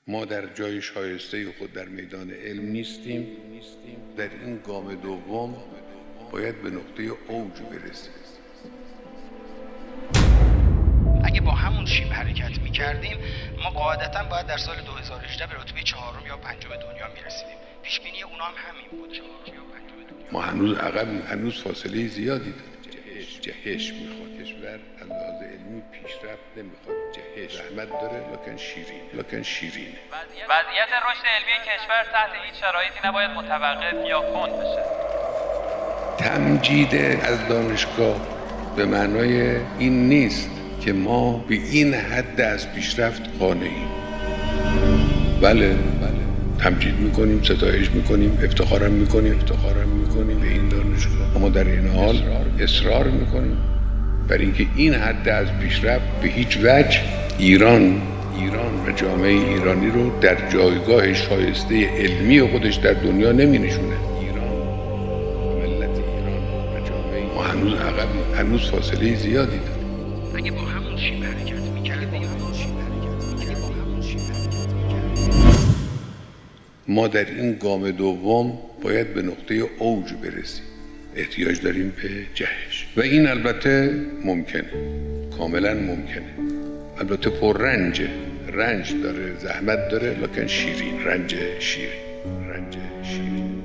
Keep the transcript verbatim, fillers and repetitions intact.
ما در جای شایسته خود در میدان علم نیستیم. در این گام دوم باید به نقطه اوج برسیم. اگه با همون شیب حرکت می‌کردیم ما قاعدتاً باید در سال دو هزار و هجده به رتبه چهارم یا پنجم دنیا می‌رسیدیم. پیش بینی اونا هم همین بود. ما هنوز عقبیم، هنوز فاصله زیادی داریم. جهش جهش میخواد. کشور از لحاظ علمی پیشرفت نمیخواد. جهش زحمت داره لکن شیرین لکن شیرینه. وضعیت رشد علمی کشور تحت هیچ شرایطی نباید متوقف یا کند بشه. تمجید از دانشگاه به معنای این نیست که ما به این حد از پیشرفت قانعیم. بله بله تمجید میکنیم، ستایش میکنیم، افتخارم میکنیم افتخارم میکنیم به این دانشگاه، اما در این حال اصرار میکنیم بر اینکه این حد از پیشرفت به هیچ وجه ایران ایران و جامعه ایرانی رو در جایگاه شایسته علمی خودش در دنیا نمی نشونه. ایران و ملت ایران و جامعه ما هنوز عقبیم، هنوز فاصله زیادی داریم. اگه با همون شیب حرکت می‌کردیم ما در این گام دوم باید به نقطه اوج برسیم. احتیاج داریم به جهش و این البته ممکنه، کاملا ممکنه. البته پر رنجه، رنج داره، زحمت داره، لکن شیرین، رنج شیرین رنج شیرین